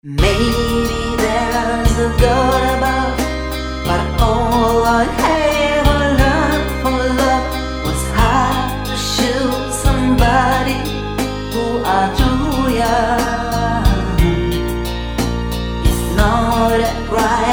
Maybe there's a God above, but all I ever learned from love was how to shoot somebody who are too young. It's not that right.